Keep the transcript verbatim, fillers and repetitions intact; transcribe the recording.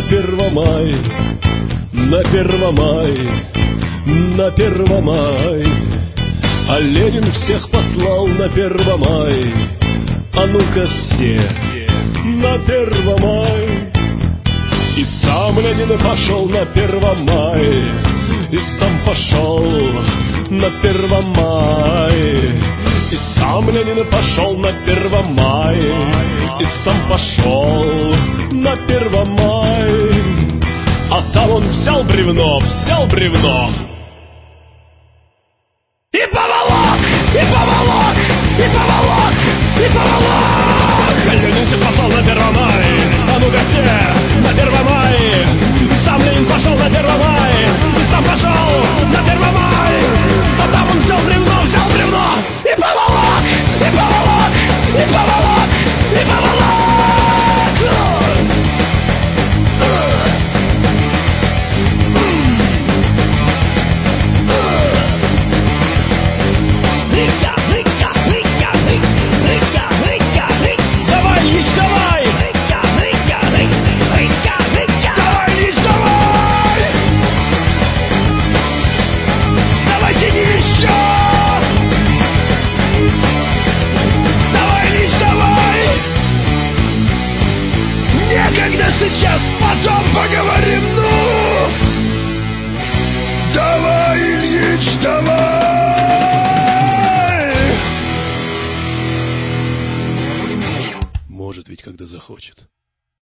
Первомай, на Первомай, на Первомай. А Ленин всех послал на Первомай. А ну-ка все на Первомай. И сам Ленин пошел на Первомай. И сам пошел на Первомай. И сам Ленин пошел на Первомай. И сам пошел на Первомай. А там он взял бревно, взял бревно и поволок, и поволок, и поволок, и поволок. Ленин всех послал на Первомай. А ну-ка все на Первомай. И сам Ленин пошел на Первомай. И сам пошел на Первомай. А там он взял бревно, взял бревно и поволок, и поволок, и поволок, и поволок. Сейчас, потом поговорим, ну! Давай, Ильич, давай! Может ведь, когда захочет.